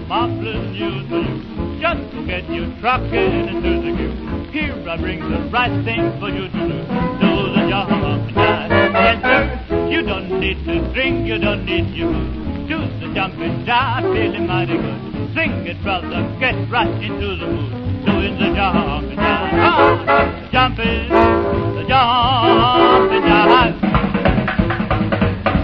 marvelous news for you. Just to get you trucking into the queue. Here I bring the right thing for you to do. Do the job and jive. Yes, sir, you don't need to drink, you don't need your food. Do the jumping jive, feeling mighty good. Sing it, brother, get right into the mood. Doing the job